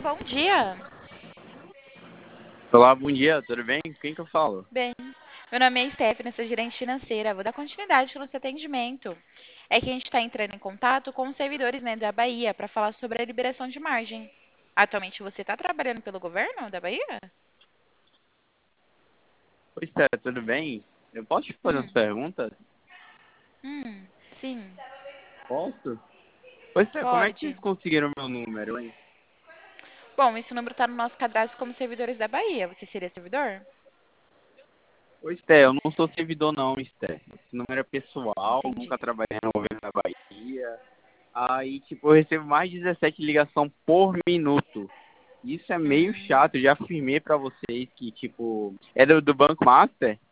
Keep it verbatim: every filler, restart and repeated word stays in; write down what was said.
bom dia. Olá, bom dia, tudo bem? Quem que eu falo? Bem, meu nome é Stephanie, sou gerente financeira. Vou dar continuidade no seu atendimento. É que a gente está entrando em contato com os servidores, né, da Bahia para falar sobre a liberação de margem. Atualmente você está trabalhando pelo governo da Bahia? Oi, Sé, tudo bem? Eu posso te fazer umas Hum, perguntas? hum, sim, Posso? Pois é, como é que pode. vocês conseguiram meu número, hein? Bom, esse número está no nosso cadastro como servidores da Bahia. Você seria servidor? Oi, Sé, eu não sou servidor não, Sé. Esse número é pessoal, Entendi. nunca trabalhei no governo da Bahia. Aí, tipo, eu recebo mais de dezessete ligações por minuto. Isso é meio Hum, chato, já afirmei pra vocês que, tipo, é do, do Banco Master?